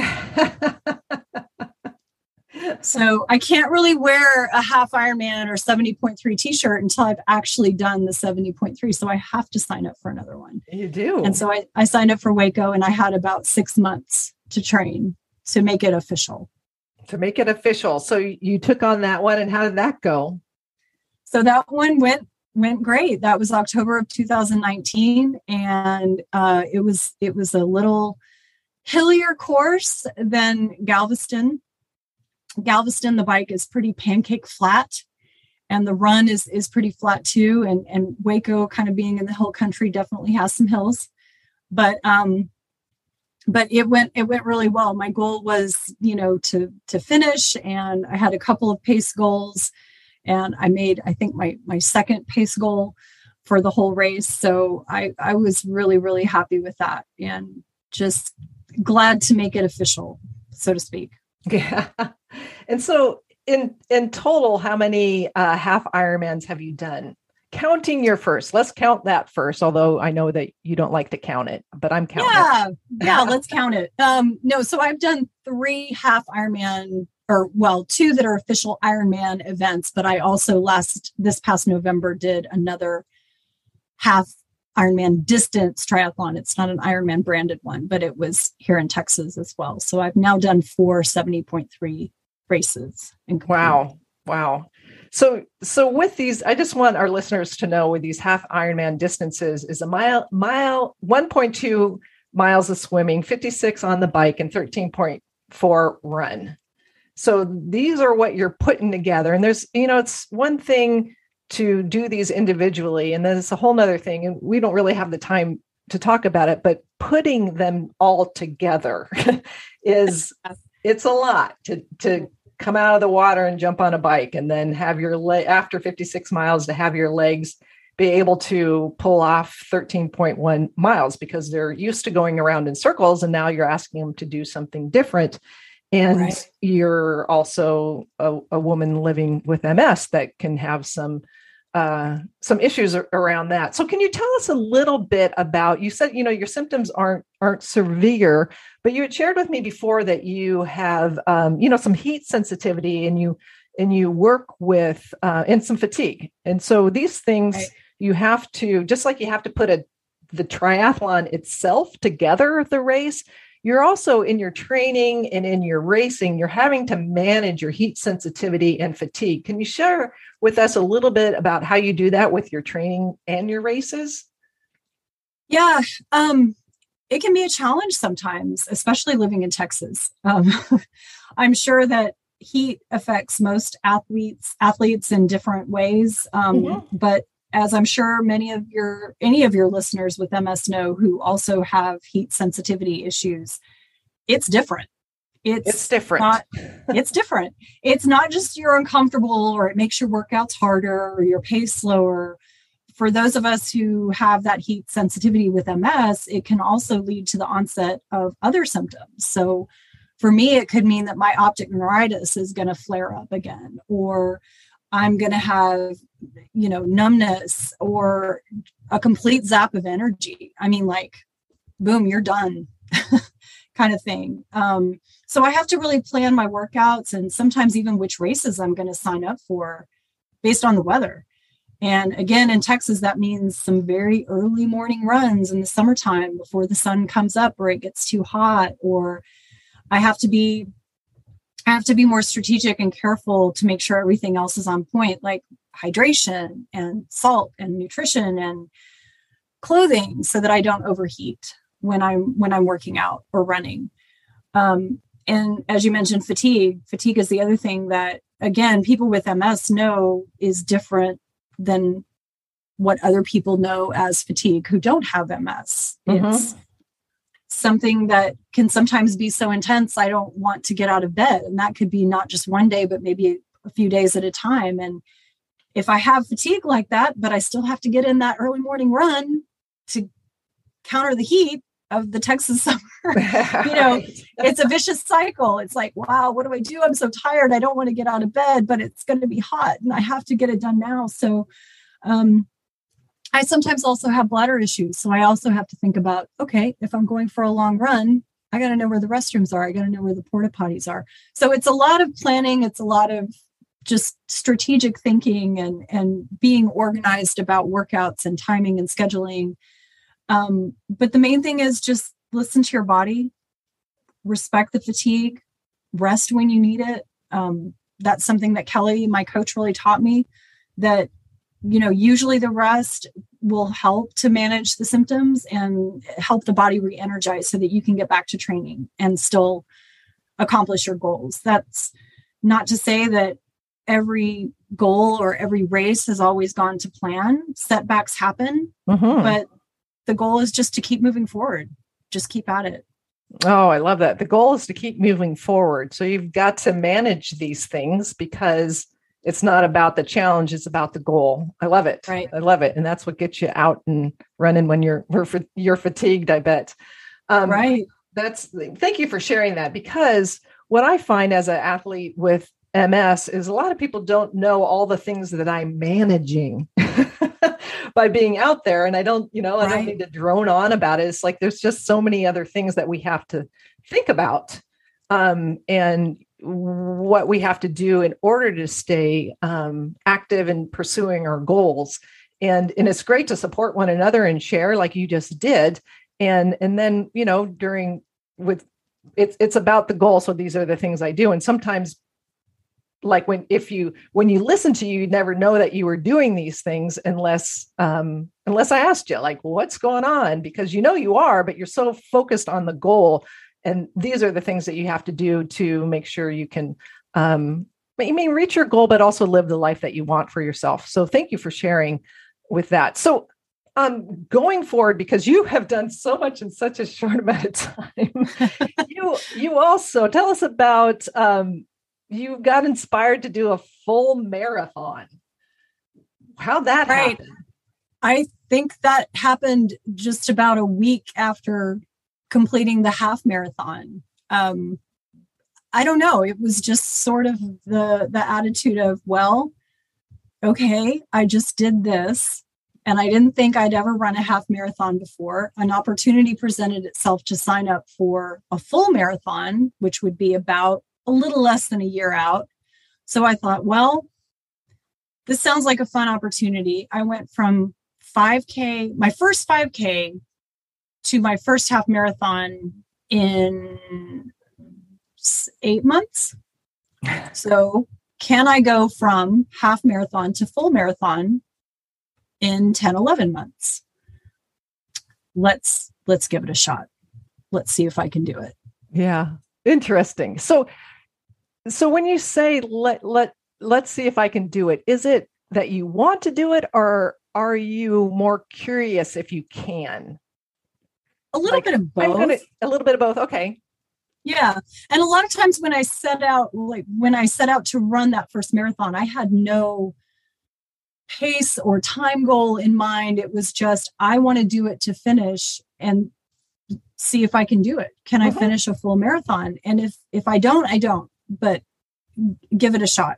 Speaker 2: So I can't really wear a half Ironman or seventy point three t-shirt until I've actually done the seventy point three. So I have to sign up for another one.
Speaker 1: You do.
Speaker 2: And so I, I signed up for Waco and I had about six months to train to make it official.
Speaker 1: To make it official. So you took on that one, and how did that go?
Speaker 2: So that one went went great. That was October of two thousand nineteen. And uh, it was it was a little hillier course than Galveston. Galveston, the bike is pretty pancake flat, and the run is is pretty flat too. And and Waco, kind of being in the hill country, definitely has some hills. But um, but it went it went really well. My goal was, you know, to to finish, and I had a couple of pace goals, and I made I think my my second pace goal for the whole race. So I I was really really happy with that, and just glad to make it official, so to speak.
Speaker 1: Yeah. And so in, in total, how many uh, half Ironmans have you done? Counting your first, let's count that first. Although I know that you don't like to count it, but I'm counting.
Speaker 2: Yeah.
Speaker 1: it.
Speaker 2: Yeah. Let's count it. Um, no, so I've done three half Ironman or well, two that are official Ironman events, but I also last, this past November did another half Ironman distance triathlon. It's not an Ironman branded one, but it was here in Texas as well. So I've now done four seventy point three races.
Speaker 1: Wow. Wow. So, so with these, I just want our listeners to know with these half Ironman distances is a mile, mile, one point two miles of swimming, fifty-six on the bike, and thirteen point four run. So these are what you're putting together. And there's, you know, it's one thing to do these individually, and then it's a whole nother thing. And we don't really have the time to talk about it, but putting them all together is, it's a lot to, to come out of the water and jump on a bike and then have your leg after fifty-six miles to have your legs be able to pull off thirteen point one miles because they're used to going around in circles. And now you're asking them to do something different. And right. You're also a, a woman living with M S that can have some uh, some issues around that. So can you tell us a little bit about, you said, you know, your symptoms aren't, aren't severe, but you had shared with me before that you have, um, you know, some heat sensitivity and you, and you work with, uh, and some fatigue. And so these things right. you have to, just like you have to put a, the triathlon itself together, the race, you're also in your training and in your racing, you're having to manage your heat sensitivity and fatigue. Can you share with us a little bit about how you do that with your training and your races?
Speaker 2: Yeah, um, it can be a challenge sometimes, especially living in Texas. Um, I'm sure that heat affects most athletes, athletes in different ways. Um, mm-hmm. But as I'm sure many of your, any of your listeners with M S know who also have heat sensitivity issues, it's different. It's,
Speaker 1: it's different.
Speaker 2: Not, it's different. It's not just you're uncomfortable or it makes your workouts harder or your pace slower. For those of us who have that heat sensitivity with M S, it can also lead to the onset of other symptoms. So for me, it could mean that my optic neuritis is going to flare up again, or I'm going to have, you know, numbness or a complete zap of energy. I mean, like, boom, you're done kind of thing. Um, so I have to really plan my workouts and sometimes even which races I'm going to sign up for based on the weather. And again, in Texas, that means some very early morning runs in the summertime before the sun comes up or it gets too hot, or I have to be I have to be more strategic and careful to make sure everything else is on point, like hydration and salt and nutrition and clothing, so that I don't overheat when I'm when I'm working out or running. Um, and as you mentioned, fatigue. Fatigue is the other thing that, again, people with M S know is different than what other people know as fatigue who don't have M S. Mm-hmm. It's something that can sometimes be so intense, I don't want to get out of bed. And that could be not just one day, but maybe a few days at a time. And if I have fatigue like that, but I still have to get in that early morning run to counter the heat of the Texas summer, you know, it's a vicious cycle. It's like, wow, what do I do? I'm so tired. I don't want to get out of bed, but it's going to be hot and I have to get it done now. So, um, I sometimes also have bladder issues. So I also have to think about, okay, if I'm going for a long run, I got to know where the restrooms are. I got to know where the porta potties are. So it's a lot of planning. It's a lot of just strategic thinking and, and being organized about workouts and timing and scheduling. Um, but the main thing is just listen to your body, respect the fatigue, rest when you need it. Um, that's something that Kelly, my coach, really taught me, that you know, usually the rest will help to manage the symptoms and help the body re-energize so that you can get back to training and still accomplish your goals. That's not to say that every goal or every race has always gone to plan. Setbacks happen, mm-hmm. but the goal is just to keep moving forward. Just keep at it.
Speaker 1: Oh, I love that. The goal is to keep moving forward. So you've got to manage these things because it's not about the challenge, it's about the goal. I love it.
Speaker 2: Right.
Speaker 1: I love it. And that's what gets you out and running when you're, you're fatigued, I bet. Um,
Speaker 2: right.
Speaker 1: That's, thank you for sharing that, because what I find as an athlete with M S is a lot of people don't know all the things that I'm managing by being out there. And I don't, you know, I right. don't need to drone on about it. It's like, there's just so many other things that we have to think about. Um, and what we have to do in order to stay um, active in pursuing our goals. and, and it's great to support one another and share like you just did. And, and then, you know, during with it's, it's about the goal. So these are the things I do. And sometimes like when, if you, when you listen to you, you'd never know that you were doing these things unless, um, unless I asked you like, what's going on? Because you know, you are, but you're so focused on the goal. And these are the things that you have to do to make sure you can, um, I mean, reach your goal, but also live the life that you want for yourself. So thank you for sharing with that. So um, going forward, because you have done so much in such a short amount of time, you, you also tell us about, um, you got inspired to do a full marathon. How'd that
Speaker 2: right.
Speaker 1: happen?
Speaker 2: I think that happened just about a week after completing the half marathon. Um, I don't know. It was just sort of the, the attitude of, well, okay, I just did this and I didn't think I'd ever run a half marathon before. An opportunity presented itself to sign up for a full marathon, which would be about a little less than a year out. So I thought, well, this sounds like a fun opportunity. I went from five K, my first five K to my first half marathon in eight months. So can I go from half marathon to full marathon in ten, eleven months? Let's, let's give it a shot. Let's see if I can do it.
Speaker 1: Yeah. Interesting. So, so when you say, let, let, let's see if I can do it, is it that you want to do it, or are you more curious if you can?
Speaker 2: A little like, bit of both.
Speaker 1: I'm gonna, a little bit of both. Okay.
Speaker 2: Yeah. And a lot of times when I set out, like when I set out to run that first marathon, I had no pace or time goal in mind. It was just, I want to do it to finish and see if I can do it. Can mm-hmm. I finish a full marathon? And if, if I don't, I don't, but give it a shot.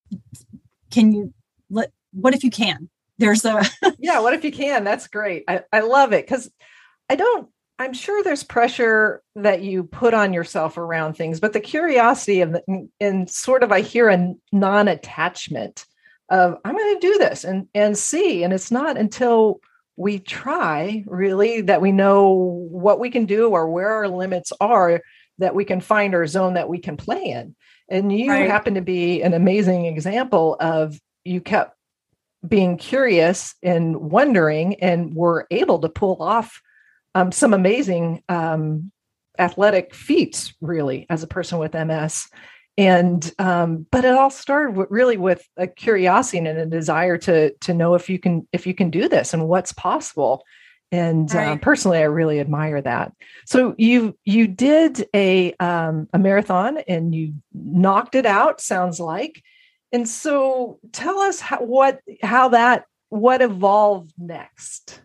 Speaker 2: Can you let, what if you can? There's a,
Speaker 1: yeah. What if you can? That's great. I, I love it. Cause I don't, I'm sure there's pressure that you put on yourself around things, but the curiosity of the, and sort of, I hear a non-attachment of I'm going to do this and, and see. And it's not until we try really that we know what we can do or where our limits are, that we can find our zone that we can play in. And you right. happen to be an amazing example of you kept being curious and wondering and were able to pull off Um, some amazing um, athletic feats, really, as a person with M S. And um, but it all started with, really with a curiosity and a desire to to know if you can if you can do this and what's possible. And right. uh, personally, I really admire that. So you you did a um, a marathon and you knocked it out. Sounds like. And so tell us how, what how that what evolved next.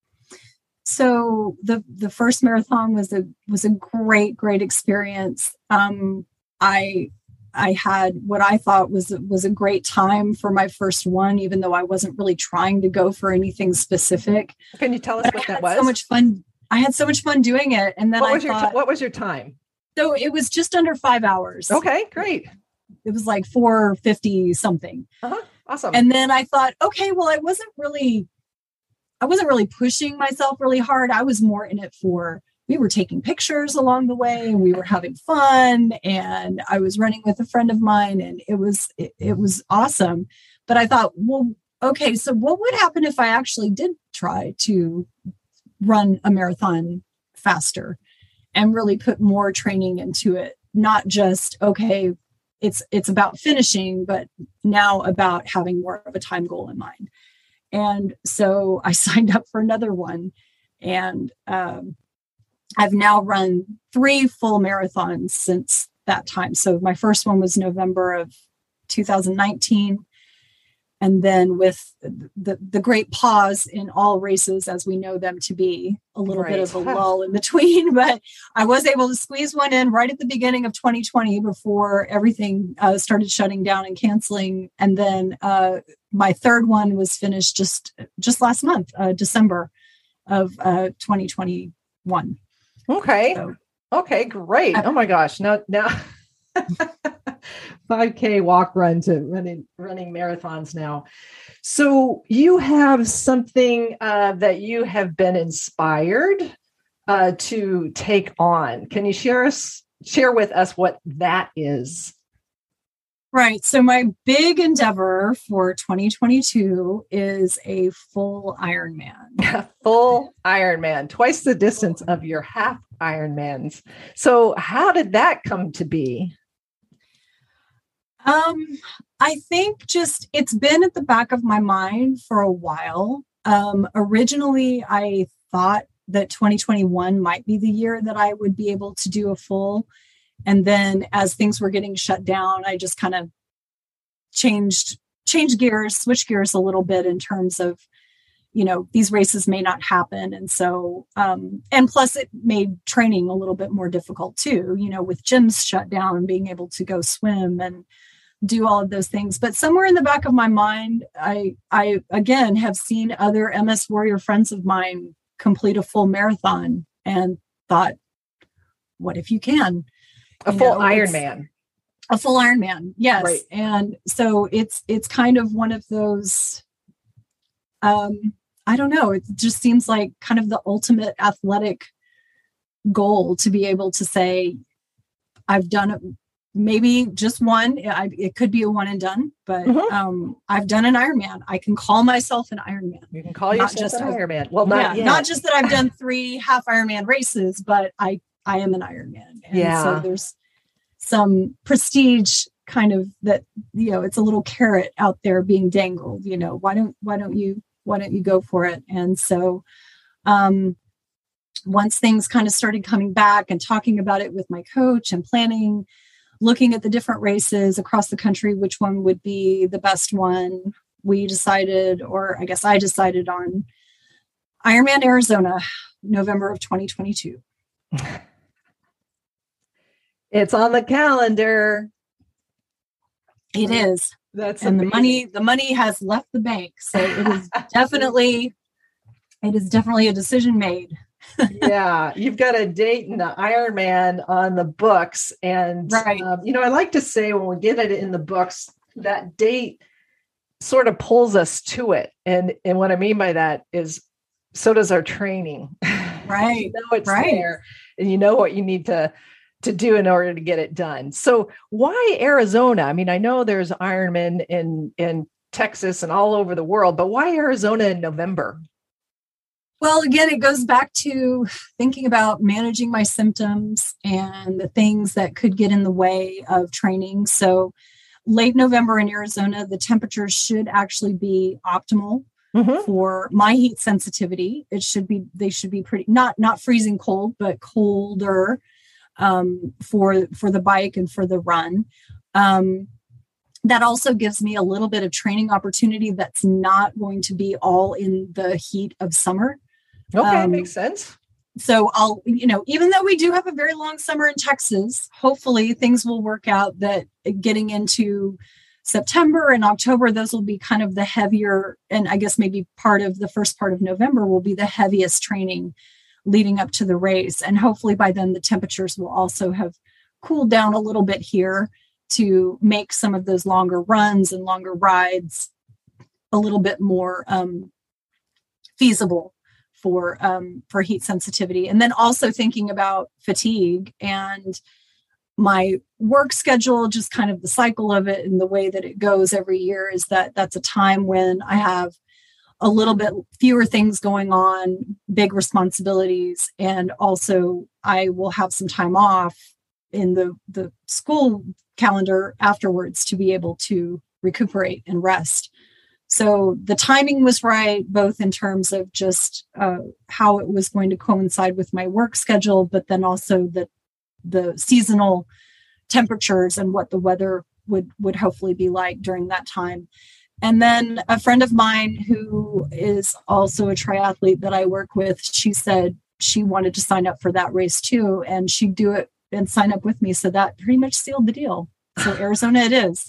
Speaker 2: So the the first marathon was a was a great great experience. Um, I I had what I thought was was a great time for my first one, even though I wasn't really trying to go for anything specific.
Speaker 1: Can you tell us
Speaker 2: but
Speaker 1: what
Speaker 2: I
Speaker 1: that was?
Speaker 2: So much fun! I had so much fun doing it, and then
Speaker 1: what
Speaker 2: I
Speaker 1: was
Speaker 2: thought,
Speaker 1: your t- what was your time?
Speaker 2: So it was just under five hours.
Speaker 1: Okay, great.
Speaker 2: It was like four fifty something.
Speaker 1: Uh-huh. Awesome.
Speaker 2: And then I thought, okay, well, I wasn't really. I wasn't really pushing myself really hard. I was more in it for, we were taking pictures along the way and we were having fun, and I was running with a friend of mine, and it was, it, it was awesome. But I thought, well, okay, so what would happen if I actually did try to run a marathon faster and really put more training into it? Not just, okay, it's, it's about finishing, but now about having more of a time goal in mind. And so I signed up for another one, and um, I've now run three full marathons since that time. So my first one was November of two thousand nineteen. And then with the, the great pause in all races, as we know them to be, a little right. bit of a lull in between, but I was able to squeeze one in right at the beginning of twenty twenty before everything uh, started shutting down and canceling. And then uh, my third one was finished just, just last month, uh, December of uh, twenty twenty-one.
Speaker 1: Okay.
Speaker 2: So,
Speaker 1: okay, great. Oh my gosh. Now, now five K walk run to running running marathons now. So you have something uh, that you have been inspired uh, to take on. Can you share us share with us what that is?
Speaker 2: Right. So my big endeavor for twenty twenty-two is a full Ironman.
Speaker 1: Full Ironman, twice the distance of your half Ironmans. So how did that come to be?
Speaker 2: Um, I think just it's been at the back of my mind for a while. Um, originally, I thought that twenty twenty-one might be the year that I would be able to do a full. And then as things were getting shut down, I just kind of changed, changed gears, switched gears a little bit in terms of, you know, these races may not happen. And so, um, and plus it made training a little bit more difficult too, you know, with gyms shut down and being able to go swim and do all of those things. But somewhere in the back of my mind, I, I again have seen other M S Warrior friends of mine complete a full marathon and thought, what if you can?
Speaker 1: A
Speaker 2: you
Speaker 1: full
Speaker 2: know,
Speaker 1: Ironman.
Speaker 2: A full Ironman, yes.
Speaker 1: Right.
Speaker 2: And so it's it's kind of one of those, um, I don't know, it just seems like kind of the ultimate athletic goal to be able to say, I've done it, maybe just one, I, it could be a one and done, but mm-hmm. um, I've done an Ironman. I can call myself an Ironman.
Speaker 1: You can call yourself just an Ironman. Well, not,
Speaker 2: yeah,
Speaker 1: yet.
Speaker 2: Not just that I've done three half Ironman races, but I I am an Ironman. And
Speaker 1: yeah.
Speaker 2: so there's some prestige kind of that, you know, it's a little carrot out there being dangled, you know, why don't, why don't you, why don't you go for it? And so um, once things kind of started coming back and talking about it with my coach and planning, looking at the different races across the country, which one would be the best one, we decided, or I guess I decided on Ironman Arizona, November of twenty twenty-two.
Speaker 1: It's on the calendar.
Speaker 2: It is.
Speaker 1: That's
Speaker 2: and
Speaker 1: amazing.
Speaker 2: the money, the money has left the bank. So it is definitely, it is definitely a decision made.
Speaker 1: Yeah. You've got a date in the Ironman on the books. And,
Speaker 2: right.
Speaker 1: um, you know, I like to say when we get it in the books, that date sort of pulls us to it. And, and what I mean by that is, so does our training.
Speaker 2: Right.
Speaker 1: You know it's
Speaker 2: right.
Speaker 1: there and you know what you need to to do in order to get it done. So why Arizona? I mean, I know there's Ironman in, in Texas and all over the world, but why Arizona in November?
Speaker 2: Well, again, it goes back to thinking about managing my symptoms and the things that could get in the way of training. So late November in Arizona, the temperatures should actually be optimal mm-hmm. for my heat sensitivity. It should be, they should be pretty, not, not freezing cold, but colder um, for, for the bike and for the run. Um, that also gives me a little bit of training opportunity that's not going to be all in the heat of summer.
Speaker 1: Okay,
Speaker 2: um,
Speaker 1: makes sense.
Speaker 2: So I'll, you know, even though we do have a very long summer in Texas, hopefully things will work out that getting into September and October, those will be kind of the heavier, and I guess maybe part of the first part of November will be the heaviest training leading up to the race. And hopefully by then the temperatures will also have cooled down a little bit here to make some of those longer runs and longer rides a little bit more um, feasible for um, for heat sensitivity. And then also thinking about fatigue and my work schedule, just kind of the cycle of it and the way that it goes every year is that that's a time when I have a little bit fewer things going on, big responsibilities, and also I will have some time off in the, the school calendar afterwards to be able to recuperate and rest. So the timing was right, both in terms of just uh, how it was going to coincide with my work schedule, but then also the the seasonal temperatures and what the weather would would hopefully be like during that time. And then a friend of mine who is also a triathlete that I work with, she said she wanted to sign up for that race too, and she'd do it and sign up with me. So that pretty much sealed the deal. So Arizona it is.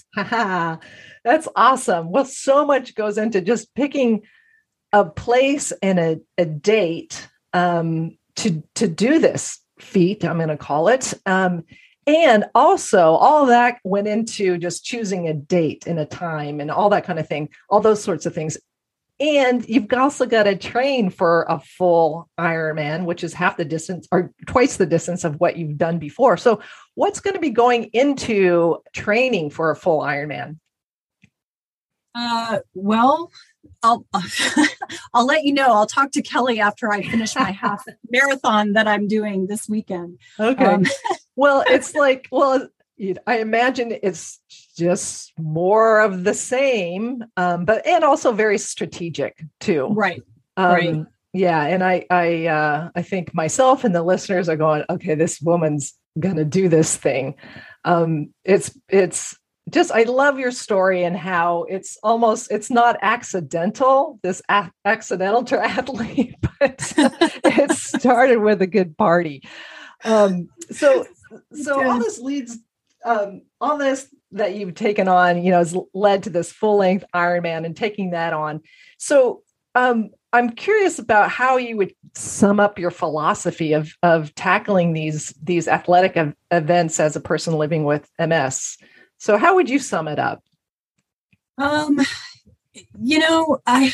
Speaker 1: That's awesome. Well, so much goes into just picking a place and a, a date um, to, to do this feat, I'm going to call it. Um, And also, all that went into just choosing a date and a time and all that kind of thing, all those sorts of things. And you've also got to train for a full Ironman, which is half the distance or twice the distance of what you've done before. So what's going to be going into training for a full Ironman?
Speaker 2: Uh, well, I'll I'll let you know. I'll talk to Kelly after I finish my half marathon that I'm doing this weekend.
Speaker 1: Okay.
Speaker 2: Um,
Speaker 1: well, it's like, well, I imagine it's just more of the same, um, but and also very strategic too.
Speaker 2: Right.
Speaker 1: Um,
Speaker 2: right.
Speaker 1: Yeah, and I I uh, I think myself and the listeners are going, okay, this woman's gonna do this thing. Um, it's it's. Just, I love your story and how it's almost, it's not accidental, this a- accidental triathlete, but it started with a good party. Um, so, so all this leads, um, all this that you've taken on, you know, has led to this full length Ironman and taking that on. So, um, I'm curious about how you would sum up your philosophy of, of tackling these, these athletic ev- events as a person living with M S. So how would you sum it up?
Speaker 2: Um, you know, I,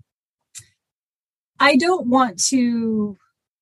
Speaker 2: I don't want to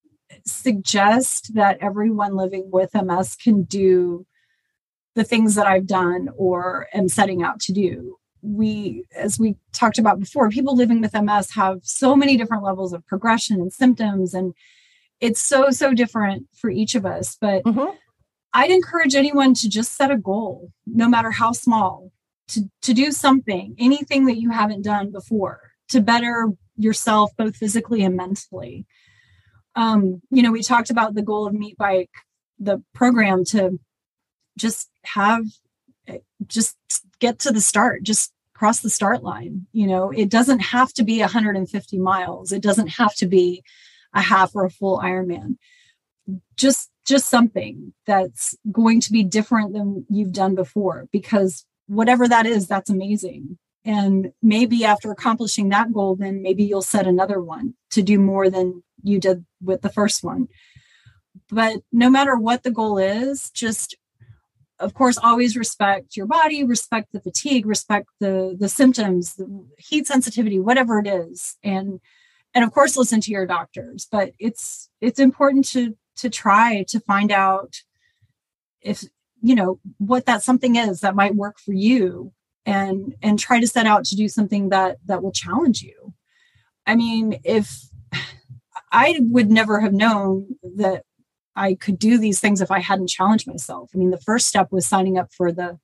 Speaker 2: suggest that everyone living with M S can do the things that I've done or am setting out to do. We, as we talked about before, people living with M S have so many different levels of progression and symptoms, and it's so, so different for each of us. But mm-hmm. I'd encourage anyone to just set a goal, no matter how small, to, to do something, anything that you haven't done before to better yourself, both physically and mentally. Um, you know, we talked about the goal of Meet Bike, the program, to just have, just get to the start, just cross the start line. You know, it doesn't have to be one hundred fifty miles. It doesn't have to be a half or a full Ironman. Just just something that's going to be different than you've done before, because whatever that is, that's amazing. And maybe after accomplishing that goal, then maybe you'll set another one to do more than you did with the first one. But no matter what the goal is, just, of course, always respect your body, respect the fatigue, respect the, the symptoms, the heat sensitivity, whatever it is. And, and of course, listen to your doctors. But it's, it's important to, to try to find out if, you know, what that something is that might work for you, and, and try to set out to do something that, that will challenge you. I mean, if I would never have known that I could do these things if I hadn't challenged myself. I mean, the first step was signing up for the,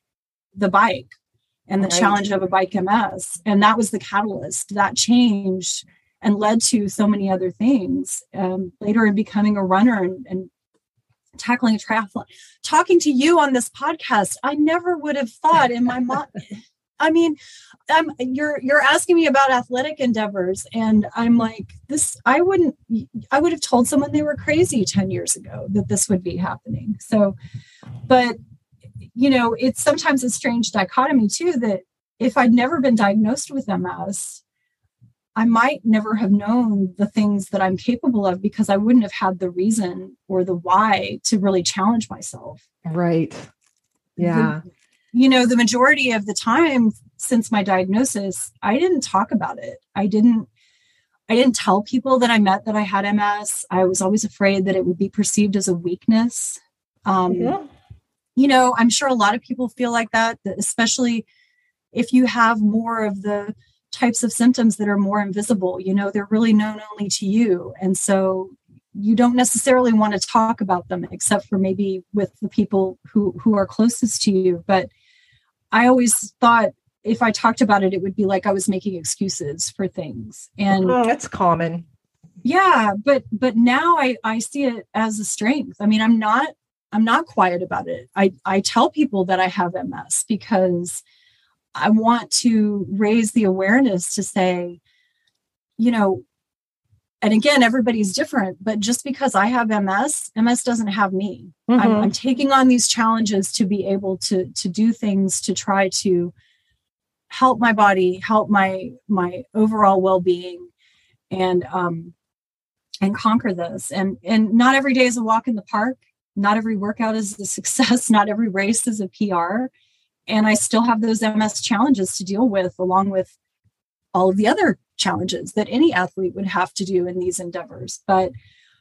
Speaker 2: the bike and the right. challenge of a Bike M S. And that was the catalyst that changed and led to so many other things. Um, later in becoming a runner and, and tackling a triathlon, talking to you on this podcast, I never would have thought in my mind. I mean, um, you're you're asking me about athletic endeavors, and I'm like, this. I wouldn't. I would have told someone they were crazy ten years ago that this would be happening. So, but you know, it's sometimes a strange dichotomy too, that if I'd never been diagnosed with M S, I might never have known the things that I'm capable of, because I wouldn't have had the reason or the why to really challenge myself.
Speaker 1: Right. Yeah.
Speaker 2: The, you know, the majority of the time since my diagnosis, I didn't talk about it. I didn't, I didn't tell people that I met that I had M S. I was always afraid that it would be perceived as a weakness. Um, yeah. You know, I'm sure a lot of people feel like that, that especially if you have more of the types of symptoms that are more invisible, you know, they're really known only to you. And so you don't necessarily want to talk about them, except for maybe with the people who, who are closest to you. But I always thought if I talked about it, it would be like I was making excuses for things. And
Speaker 1: oh, that's common.
Speaker 2: Yeah. But, but now I, I see it as a strength. I mean, I'm not, I'm not quiet about it. I, I tell people that I have M S because I want to raise the awareness to say, you know, and again, everybody's different, but just because I have M S, M S doesn't have me. Mm-hmm. I'm, I'm taking on these challenges to be able to, to do things to try to help my body, help my, my overall well-being, and, um, and conquer this. And, and not every day is a walk in the park. not every workout is a success. Not every race is a P R. And I still have those M S challenges to deal with, along with all of the other challenges that any athlete would have to do in these endeavors. But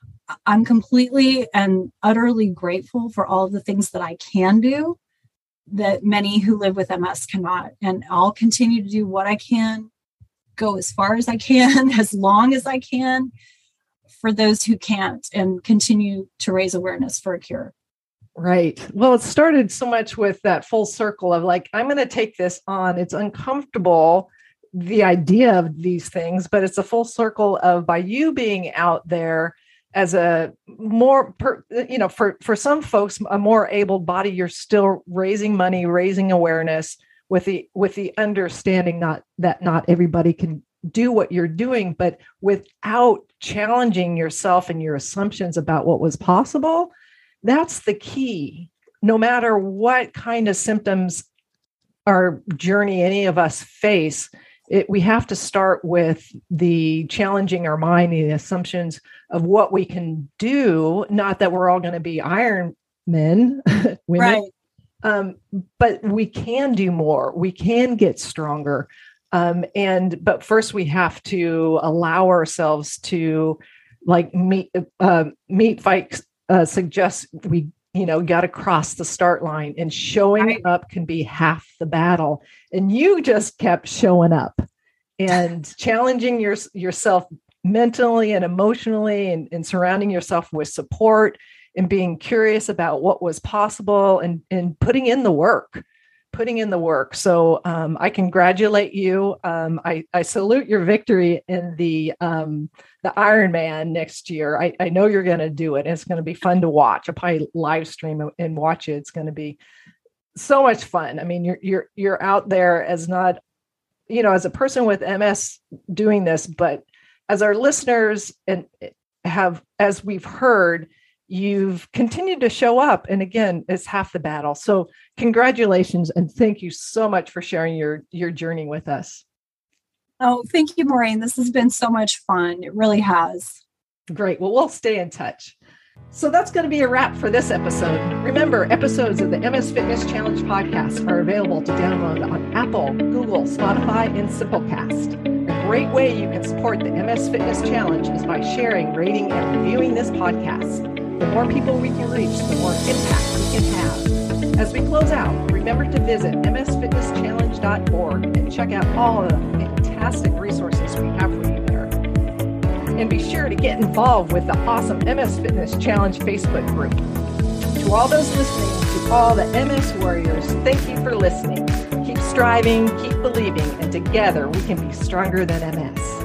Speaker 2: I'm completely and utterly grateful for all of the things that I can do that many who live with M S cannot. And I'll continue to do what I can, go as far as I can, as long as I can, for those who can't, and continue to raise awareness for a cure.
Speaker 1: Right. Well, it started so much with that full circle of like, I'm going to take this on. It's uncomfortable, the idea of these things, but it's a full circle of, by you being out there as a more, per, you know, for, for some folks, a more able body, you're still raising money, raising awareness with the, with the understanding not that not everybody can do what you're doing, but without challenging yourself and your assumptions about what was possible. That's the key. No matter what kind of symptoms our journey any of us face, it, we have to start with the challenging our mind, the assumptions of what we can do. Not that we're all going to be Iron Men, women,
Speaker 2: right?
Speaker 1: Um, but we can do more. We can get stronger. Um, and but first, we have to allow ourselves to, like meet uh, meet fight. Uh, suggests we, you know, got to cross the start line, and showing right. up can be half the battle. And you just kept showing up and challenging your, yourself mentally and emotionally, and, and surrounding yourself with support, and being curious about what was possible, and, and putting in the work, putting in the work. So um, I congratulate you. Um, I, I salute your victory in the um, the Ironman next year. I, I know you're going to do it. It's going to be fun to watch. I'll probably live stream and watch it. It's going to be so much fun. I mean, you're you're you're out there as not, you know, as a person with M S doing this, but as our listeners and have, as we've heard, you've continued to show up. And again, it's half the battle. So congratulations. And thank you so much for sharing your, your journey with us.
Speaker 2: Oh, thank you, Maureen. This has been so much fun. It really has.
Speaker 1: Great. Well, we'll stay in touch. So that's going to be a wrap for this episode. Remember, episodes of the M S Fitness Challenge podcast are available to download on Apple, Google, Spotify, and Simplecast. A great way you can support the M S Fitness Challenge is by sharing, rating, and reviewing this podcast. The more people we can reach, the more impact we can have. As we close out, remember to visit m s fitness challenge dot org and check out all of the fantastic resources we have for you there. And be sure to get involved with the awesome M S Fitness Challenge Facebook group. To all those listening, to all the M S warriors, thank you for listening. Keep striving, keep believing, and together we can be stronger than M S.